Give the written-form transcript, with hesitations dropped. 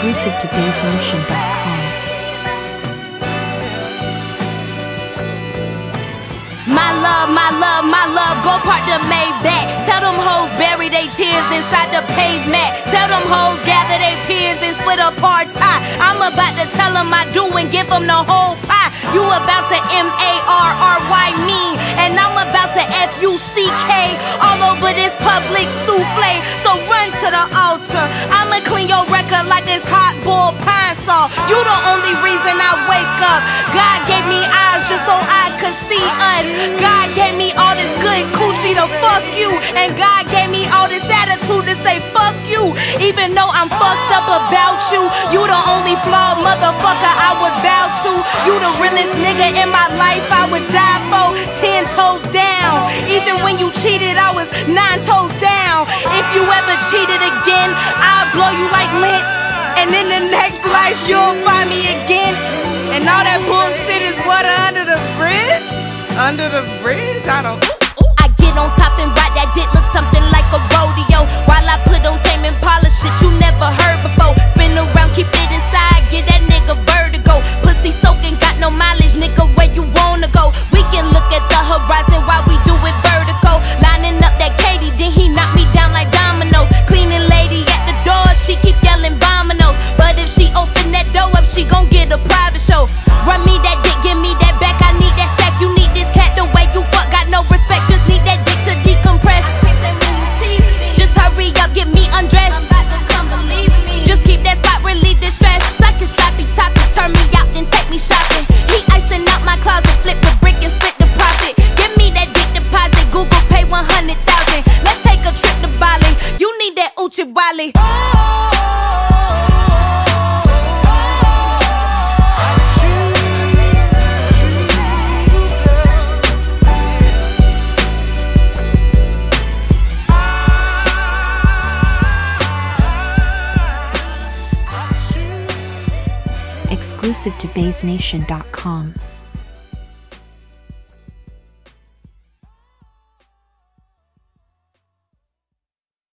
Exclusive to BassNation.com. My love, my love, my love, go park the Maybach. Tell them hoes bury they tears inside the pavement. Tell them hoes gather they peers and split apart tie. I'm about to tell them I do and give them the whole pie. You about to M-A-R-R-Y me, and I'm about to F-U-C-K all over this public souffle. So run to the altar, I'ma clean your record like it's hot boiled pine saw. You the only reason I wake up. God gave me eyes just so I could see us. God gave me all this good coochie to fuck you, and God gave me all this attitude to say fuck you. Even though I'm fucked up about you, you the only flawed motherfucker I would bow to. You the realest nigga in my life I would die for. 10 toes down. Even when you cheated, I was 9 toes down. If you ever cheated again, I'll blow you like lint, and in the next life you'll find me again. And all that bullshit is water under the bridge. Under the bridge? I get on top and ride that dick, look something like a rodeo. While I put on Tame Impala shit you never heard before. Spin around, keep it inside, get that nigga vertigo. Pussy soaking, got no mileage, nigga, where you wanna go? We can look at the horizon while we do it vertical. Lining up that Katie, then he knock me down like dominoes. Cleaning lady at the door, she keep yelling vominos. But if she open that door up, she gon' get a private show. Run me that dick, give me that back, I need that stack. You need this cat, the way you fuck, got no respect. Just need that dick to decompress. Just hurry up, get me undressed. Just keep that spot, relieve the stress. Suck it, sloppy, top it, turn me out, then take me shopping. He icing out my closet, flip the brick and split the profit. Give me that dick deposit, Google pay 100,000. Let's take a trip to Bali. You need that Uchi Wally. Exclusive to BassNation.com.